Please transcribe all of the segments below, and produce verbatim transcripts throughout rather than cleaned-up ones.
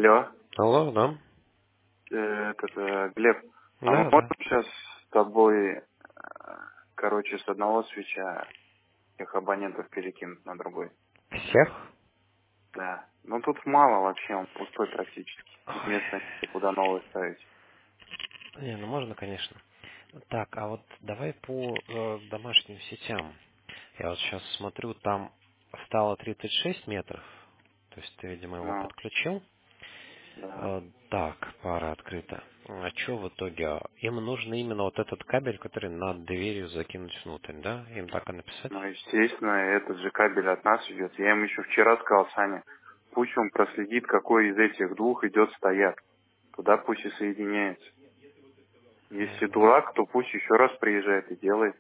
Алло, Алло, да? э, этот, э, Глеб, а мы Да, можем да. сейчас с тобой, э, короче, с одного свеча их абонентов перекинуть на другой? Всех? Да. Ну тут мало вообще, он пустой практически. Тут Ой. места нет, куда новый ставить. Не, ну можно, конечно. Так, а вот давай по э, домашним сетям. Я вот сейчас смотрю, там стало тридцать шесть метров. То есть ты, видимо, его Ну, подключил. да. Э, так, пара открыта. А что в итоге? Им нужно именно вот этот кабель, который над дверью закинуть внутрь, да? Им так и написать? Ну, естественно, этот же кабель от нас идет. Я им еще вчера сказал, Саня, пусть он проследит, какой из этих двух идет стояк. Туда пусть и соединяется. Если Мгм. дурак, то пусть еще раз приезжает и делает.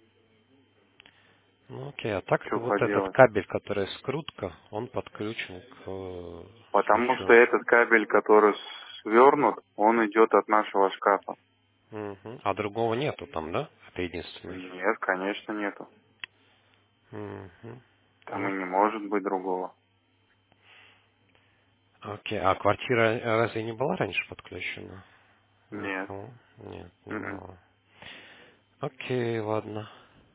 Ну окей, а так-то Что вот этот поделать. кабель, который скрутка, он подключен к э, Потому что свечу. этот кабель, который свернут, он идет от нашего шкафа. Мгм. А другого нету там, да? Это единственный. Нет, конечно, нету. Мгм. Там Ну, и не может быть другого. окей. А квартира разве не была раньше подключена? Нет. Никого? Нет, не М-м. было. Окей, ладно.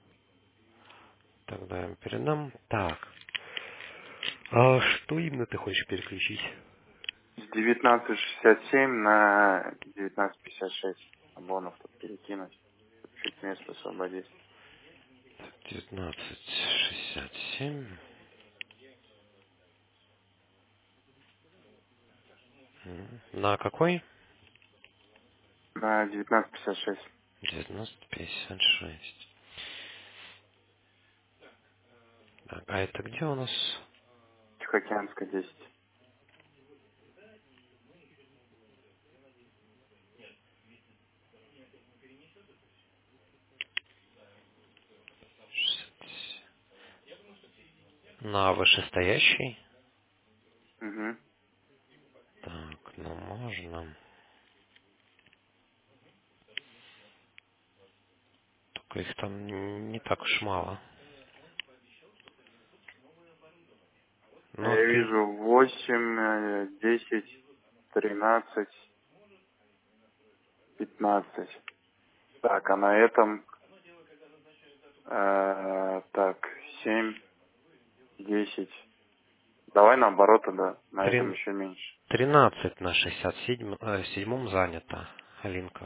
Тогда я им передам. Так. А что именно ты хочешь переключить? С девятнадцать шестьдесят семь на девятнадцать пятьдесят шесть. Абонов тут перекинуть. Чуть место освободить. девятнадцать шестьдесят семь. М. На какой? На девятнадцать пятьдесят шесть. девятнадцать пятьдесят шесть. Так, а это где у нас? Тихоокеанская десять. На вышестоящий? Угу. Так, ну можно. Только их там не так уж мало. Ну, Я ты... вижу восемь, э, десять, тринадцать, пятнадцать. Так, а на этом э, так, семь, десять. Давай наоборот тогда, на этом трин- еще меньше. тринадцать на шестьдесят седьмом занято, Линков.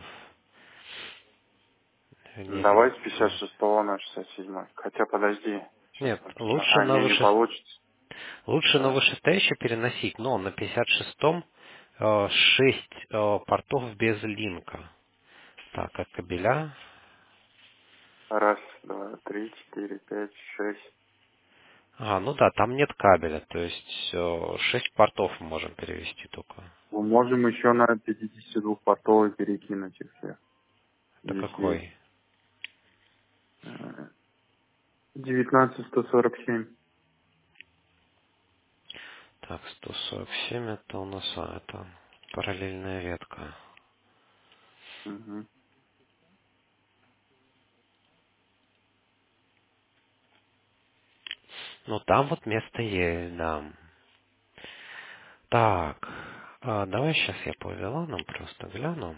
Не, Давай с не, пятьдесят не. шестого на шестьдесят седьмой. Хотя подожди, сейчас Нет, написано. лучше А, на не, не выше... получится. лучше на Да. вышестоящий переносить, но на пятьдесят шестом э, шесть э, портов без линка. Так, а кабеля? Раз, два, три, четыре, пять, шесть. А, ну да, там нет кабеля, то есть э, шесть портов мы можем перевести только. Мы можем еще на пятьдесят два портовый перекинуть их всех. Это Здесь есть. какой? Э, девятнадцать сто сорок семь. Так, сто сорок семь это у нас, а, это параллельная ветка. Угу. Ну, там вот место есть, да. Так, а, давай сейчас я по виланам просто гляну.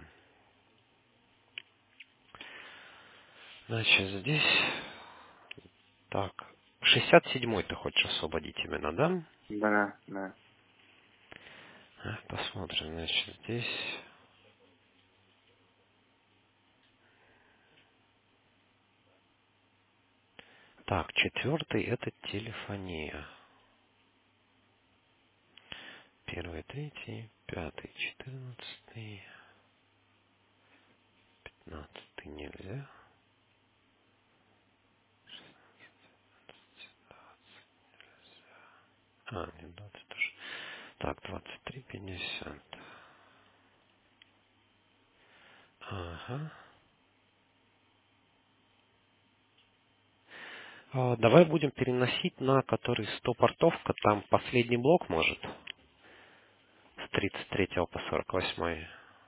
Значит, здесь... Так, шестьдесят седьмой ты хочешь освободить именно, да? Да, да. А, посмотрим, значит, здесь... Так, четвертый это телефония. Первый, третий, пятый, четырнадцатый, пятнадцатый нельзя. А, нет, двадцать тоже. Так, двадцать три пятьдесят. Ага. А, давай будем переносить на который сто портовка, там последний блок может. С тридцать третьего по сорок восьмой.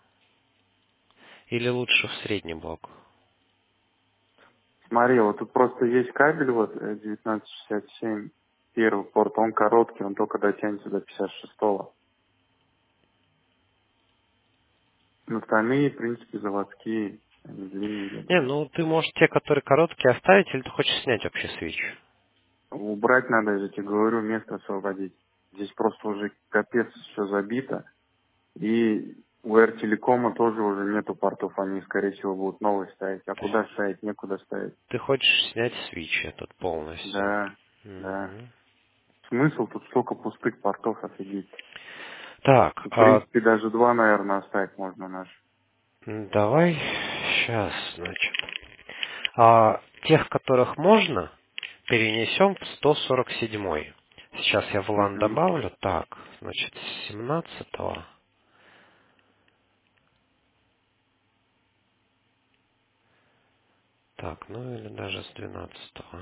Или лучше в средний блок. Смотри, вот тут просто есть кабель, вот э, девятнадцать шестьдесят семь, первый порт, он короткий, он только дотянется до пятьдесят шестого. Остальные, в принципе, заводские, они длинные. Не, ну ты можешь те, которые короткие, оставить, или ты хочешь снять вообще свич? Убрать надо, я же тебе говорю, место освободить. Здесь просто уже капец все забито. И у Эр-Телекома тоже уже нету портов, они, скорее всего, будут новые ставить. А куда ставить? Некуда ставить. Ты хочешь снять свич этот полностью? Да, да. Мгм. Смысл тут столько пустых портов, офигеть. Так, В а, принципе, даже два, наверное, оставить можно наш. м, давай сейчас, значит. А, тех, которых можно, перенесем в сто сорок семь. Сейчас я в лан Угу. добавлю. Так, значит, с семнадцатого. Так, ну или даже с двенадцатого.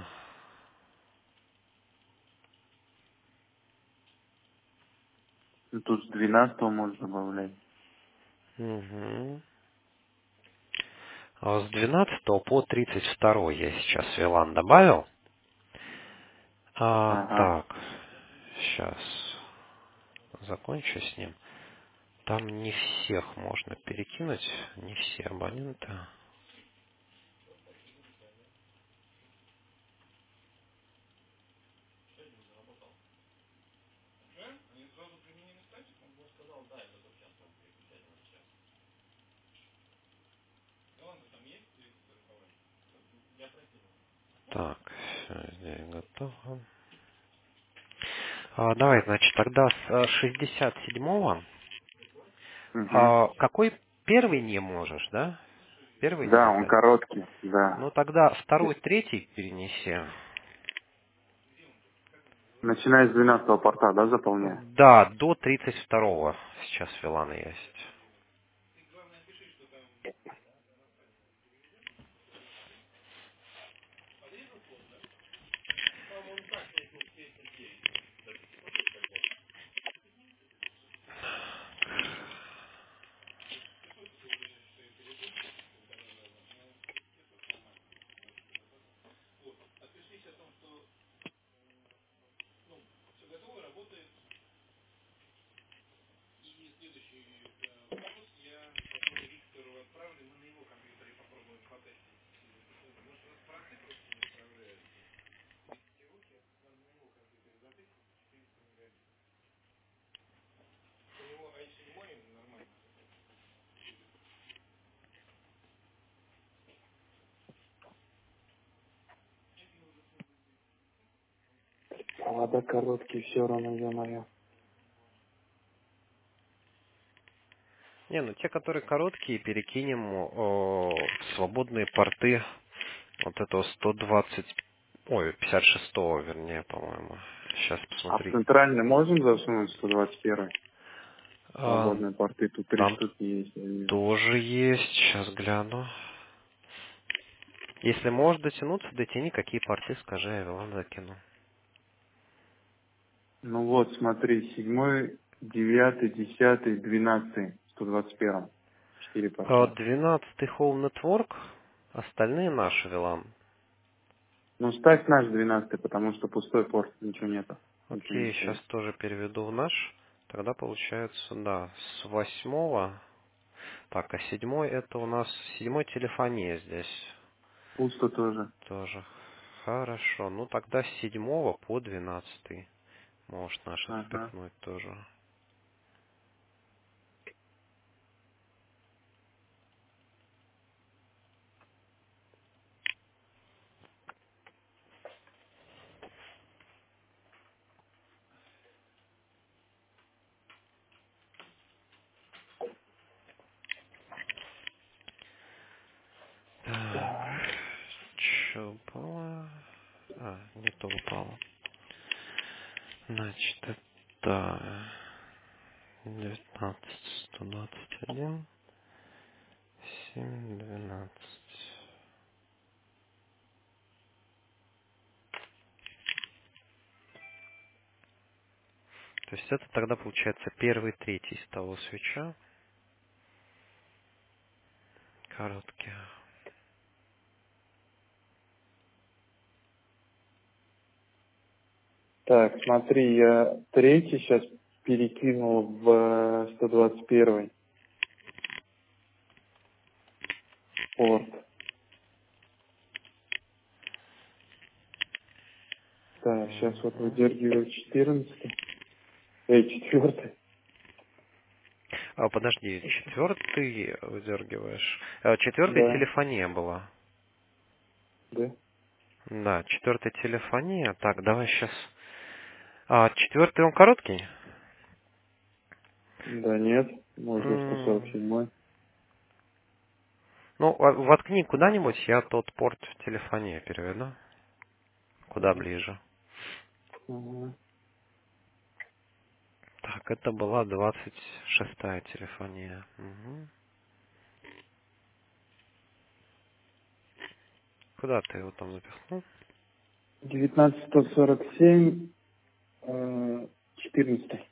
Тут с двенадцатого можно добавлять. Угу. А с двенадцатого по тридцать два я сейчас в Вилан добавил. А, Ага. так, сейчас закончу с ним. Там не всех можно перекинуть, не все абоненты. Так, все, здесь готово. А, давай, значит, тогда с э, шестьдесят седьмого. Угу. А, какой первый не можешь, да? Первый не Да, он заходит. короткий, да. Ну тогда второй, третий перенеси. Начиная с двенадцатого порта, да, заполняю? Да, до тридцать второго сейчас Вилана есть. Провода короткие, все равно, ё-моё. Не, ну те, которые короткие, перекинем о, в свободные порты вот этого сто двадцать, ой, пятьдесят шестого, вернее, по-моему. Сейчас А в посмотри. центральный можем засунуть сто двадцать один? А, Свободные порты, тут три там штуки есть, я вижу. тоже есть, сейчас гляну. Если можешь дотянуться, дотяни, какие порты, скажи, я Вилан закину. Ну вот, смотри, седьмой, девятый, десятый, двенадцатый, сто двадцать один. Четыре А, порта. двенадцатый Home Network, остальные наши Вилан. Ну, ставь наш двенадцатый, потому что пустой порт, ничего нету. Ничего не Окей, сейчас стоит. тоже переведу в наш. Тогда получается, да, с восьмого. Так, а седьмой это у нас седьмой телефония здесь Пусто тоже. тоже. Хорошо. Ну тогда с седьмого по двенадцатый. Может наш Ага. отпихнуть тоже. Так. Так. Че упало? А, не то упало. Значит, это девятнадцать, сто двадцать один, семь, двенадцать. То есть это тогда получается первый, третий с того свеча. Короткие. Так, смотри, я третий сейчас перекинул в э, сто двадцать один. порт. Так, сейчас вот Мгм. выдергиваю четырнадцатый. Эй, четвертый. А, подожди, четвертый выдергиваешь. Э, Четвертая Да, телефония была. да. Да, четвертая телефония. Так, давай сейчас. А, четвертый он короткий? Да нет, можно сто сорок М, седьмой. Ну, а- воткни куда-нибудь, я тот порт в телефоне переведу. Куда Ага. ближе. Ага. Так, это была двадцать шестая телефония. Мгм. Куда ты его там запихнул? девятнадцать сто сорок семь, э, четырнадцатый.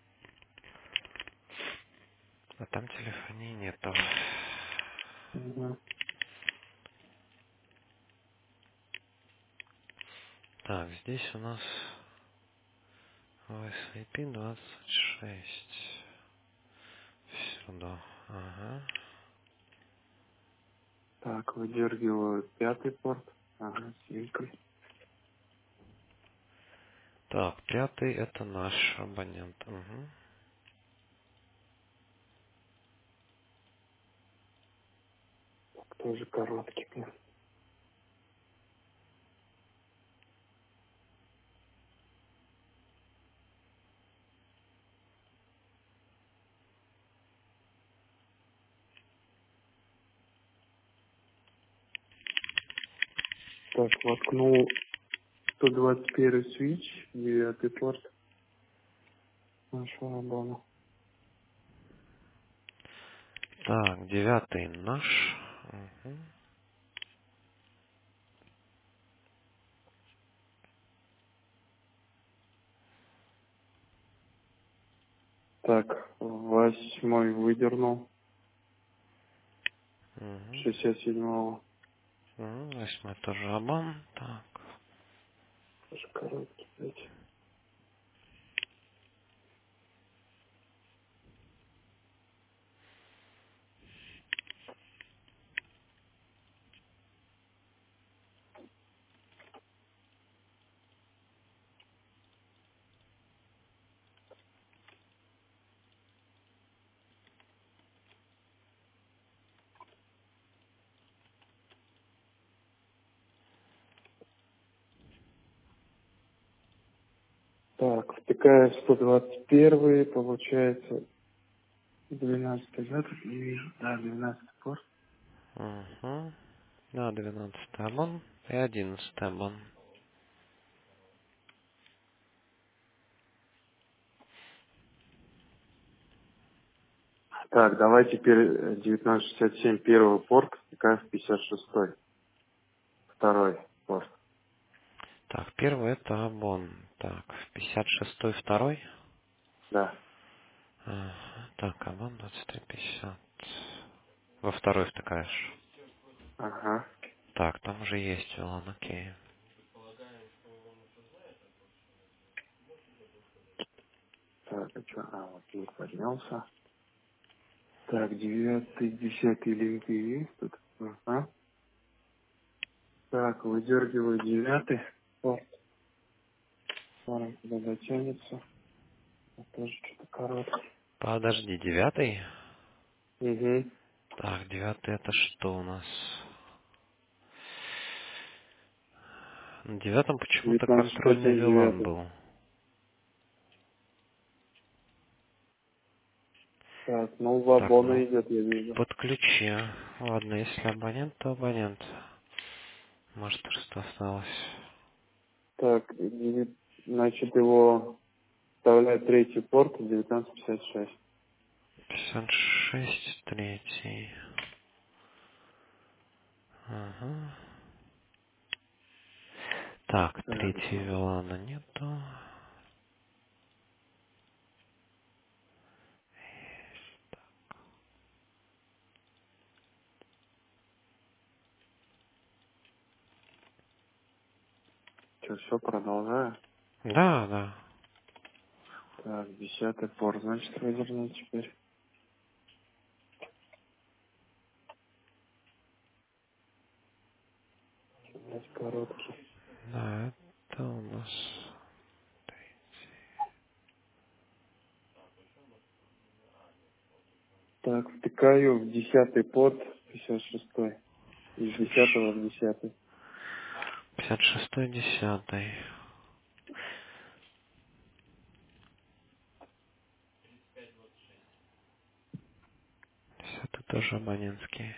А там телефонии нету. Ага. Так, здесь у нас ой эс ай пи двадцать шесть. Сюда. Ага. Так, выдергиваю пятый порт. Ага, симкой. Так, пятый это наш абонент. Угу. Тоже короткий. Прям. Так, воткнул сто двадцать первый свич, девятый порт. Нашел обону. Так, девятый наш. Угу. Так, восьмой выдернул. Угу. шестьдесят седьмого. Угу. Восьмой тоже обан. Так. Тоже короткий, блядь. Так, втыкаю сто двадцать первый, получается двенадцатый, да, тут не вижу. Да, двенадцатый порт. Угу. Да, двенадцатый обан и одиннадцатый обан. Так, давай теперь девятнадцать шестьдесят семь первый порт, втыкаю в пятьдесят шестой. Второй порт. Так, первый это обон. Так, пятьдесят шестой второй. Да. Ага. Так, обон двадцать три пятьдесят. Во второй втыкаешь. Ага. Так, там уже есть он, окей. Так, а что? А, вот линк поднялся. Так, девятый, десятый линки есть тут. Ага. Так, выдергиваю девятый порт. Смотрим, куда дотянется. Вот тоже что-то короткий. Подожди, девятый? Угу. Так, девятый это что у нас? На девятом почему-то девятнадцать шестьдесят контрольный семь вилан девятый. был. Так, ну в Так, абона ну, идет, я вижу. подключи. Ладно, если абонент, то абонент. Может, что осталось. Так, девять- значит его вставляет третий порт, девятнадцать пятьдесят шесть. пятьдесят шесть, третий. Ага. Так, Так, третий вилана нету. что, все, продолжаю. Да, да. Так, десятый порт, значит, выдернуть теперь. проводки. Да, это у нас... Так, втыкаю в десятый порт, пятьдесят шестой. Из десятого в десятый. пятьдесят шестой, десятый. десятый тоже абонентский.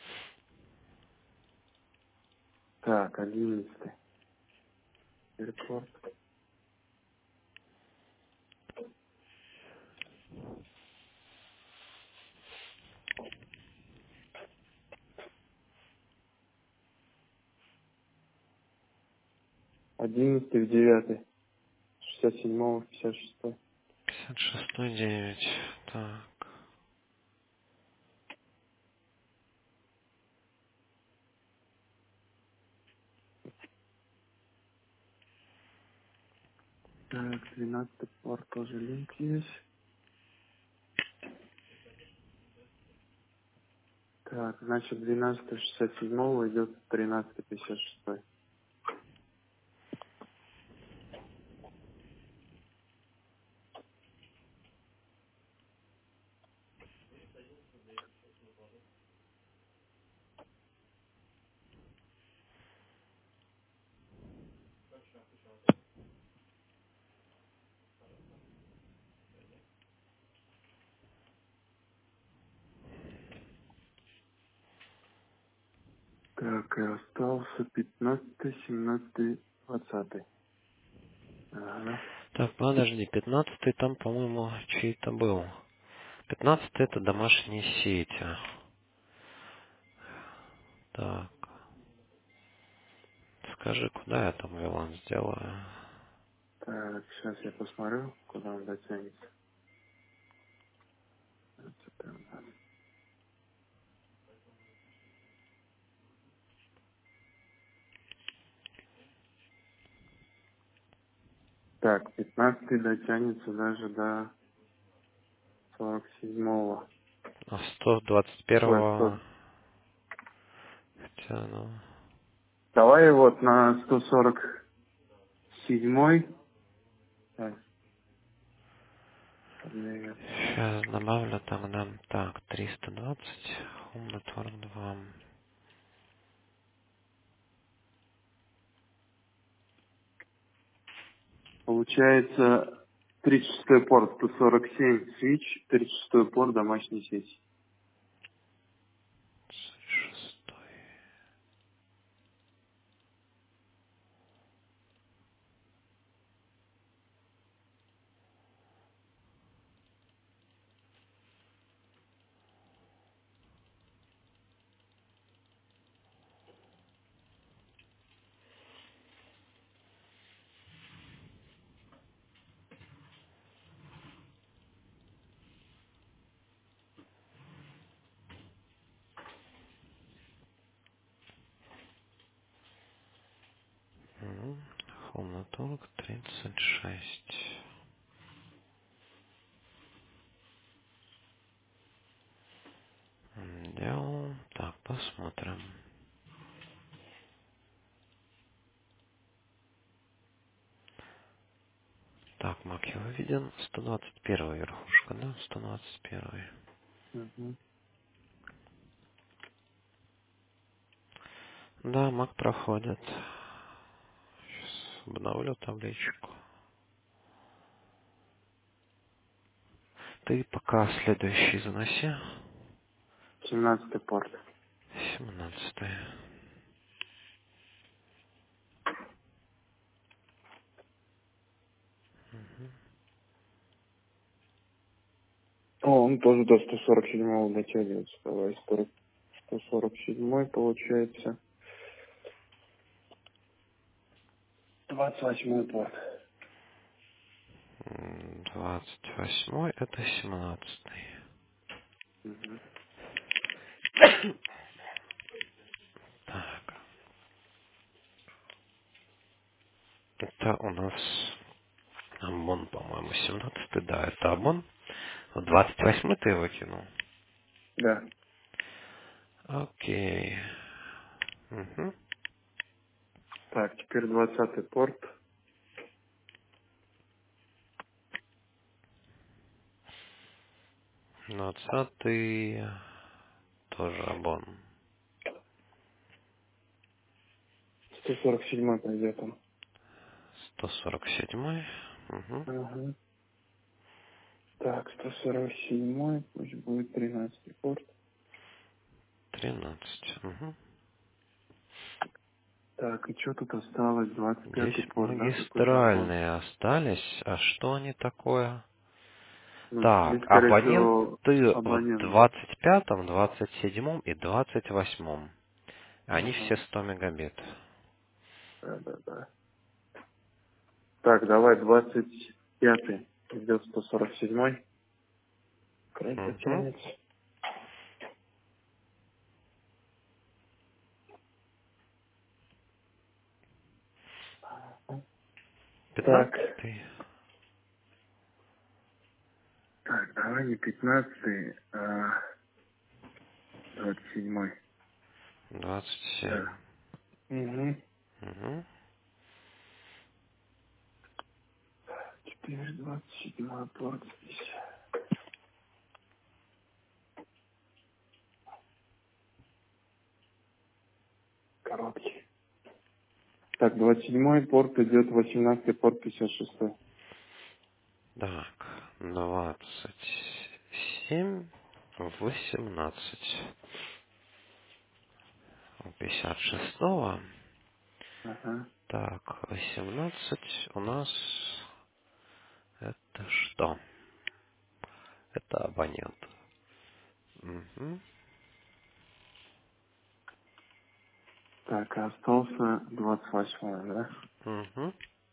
Так, одиннадцатый. Рекорд. Одиннадцатый в девятый. Шестьдесят седьмого в пятьдесят шестой. пятьдесят шестой, девять. Так. Так, двенадцатый порт тоже линк есть. Так, значит, двенадцатый шестьдесят седьмого идет тринадцатый пятьдесят шестой. Так, и остался пятнадцатый, семнадцатый, двадцатый. Ага. Так, подожди, пятнадцатый там, по-моему, чей-то был. Пятнадцатый это домашние сети. Так, скажи, куда я там вилан сделаю? Так, сейчас я посмотрю, куда он дотянется. Это у нас. Так, пятнадцатый дотянется даже до сорок седьмого. А сто двадцать Ой, первого... сто. Хотя, ну... Давай вот на сто сорок седьмой. Так, подвигать. Сейчас добавлю тогда... Так, триста двадцать. Home Network два. Получается тридцать шестой порт сто сорок семь свич, тридцать шестой порт домашней сети. шестой. Мгм. Home Network тридцать шесть. Делал. Так, посмотрим. Так, мак его виден. сто двадцать первая верхушка, да? сто двадцать первая. Угу. Да, мак проходит. Сейчас обновлю табличку. Ты пока следующий заноси. семнадцатый порт. семнадцатый. О, он тоже до сто сорок седьмого дотягивается. Давай, сто сорок седьмой получается. двадцать восьмой порт. двадцать восьмой это семнадцатый. Угу. Так. Это у нас Амон, по-моему, семнадцатый. Да, это Амон. двадцать восьмой ты его кинул. Да. Окей. Угу. Так, теперь двадцатый порт. Двадцатый тоже обон. сто сорок седьмой пойдет он. Сто сорок седьмой. Угу. Ага. Так, сто сорок седьмой, пусть будет тринадцатый порт. Тринадцать. Угу. Так, и что тут осталось? Двадцать Здесь пятый порт, да, какой-то обон. магистральные остались. А что они такое? Ну, здесь, Так, скорее всего, абоненты в абонент, да? двадцать пятом, двадцать седьмом и двадцать восьмом. Они все Ага. сто мегабит. Да, да, да. Так, давай двадцать пятый. Идет сто сорок седьмой. Край Угу. потянется. Так, Пятнадцатый. так, давай не пятнадцатый, а двадцать седьмой. Двадцать семь. Да. Угу. Угу. Теперь двадцать седьмой порт здесь. Короткий. Так, двадцать седьмой порт идет, восемнадцатый порт пятьдесят шестой. Так, двадцать семь, восемнадцать. У пятьдесят шестого. Ага. Так, восемнадцать у нас это что? Это абонент. Угу. Так, а остался двадцать восьмой, да? Угу.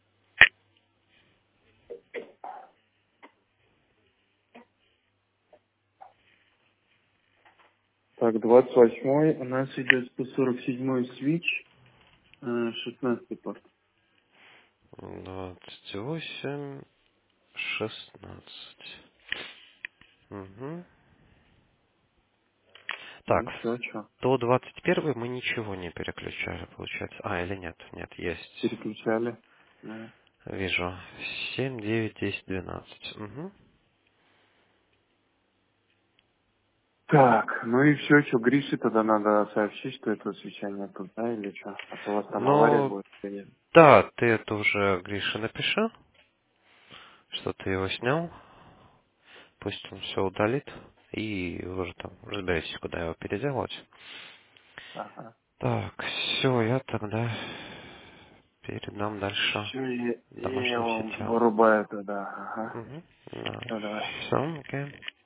Так, двадцать восьмой у нас идет сто сорок седьмой свич, э, шестнадцатый порт. Двадцать восемь, шестнадцать. Угу. Ну Так, все, что? до двадцать первой мы ничего не переключали, получается. А, или нет? Нет, есть. Переключали. Да. Вижу. Семь, девять, десять, двенадцать. Угу. Так, ну и все, что, Грише тогда надо сообщить, что этого свеча нету, да, или что? А то у вас там авария Ну, будет или нет? да, ты это уже Грише напиши, что ты его снял. Пусть он все удалит. И вы уже там разберетесь, куда его переделать. Ага. Так, все, я тогда передам дальше Все, я, я домашним его сетям. вырубаю тогда, ага. Угу. Да. Все, давай. Все, окей.